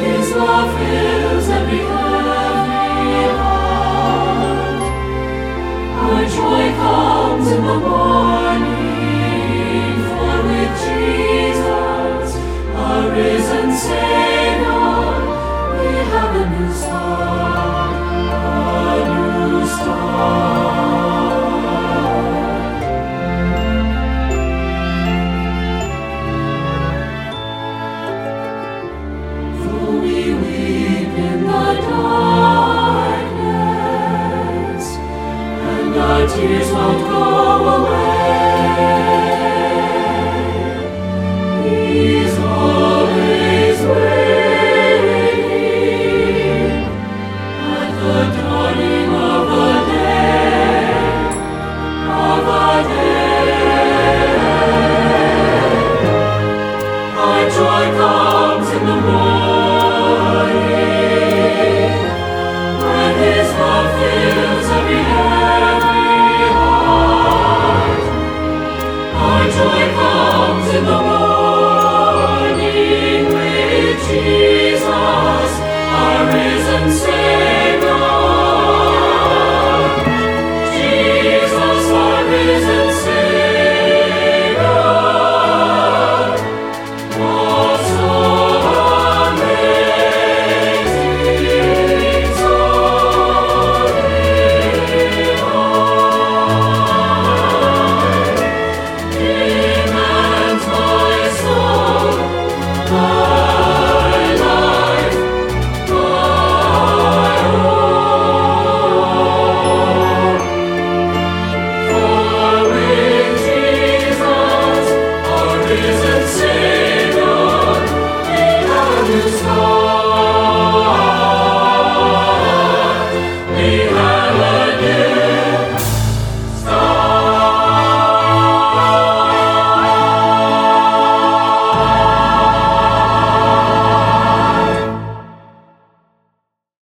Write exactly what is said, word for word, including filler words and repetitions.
His love fills every heavy heart. Our joy comes in the morning, for with Jesus, our risen Savior, we have a new start, a new start. Though we weep in the darkness, and our tears won't go away, He's always waiting at the dawning of the day, of the day. Our joy comes in the morning, when His love fills every heavy heart. Our joy comes in the morning with Jesus, our risen Savior.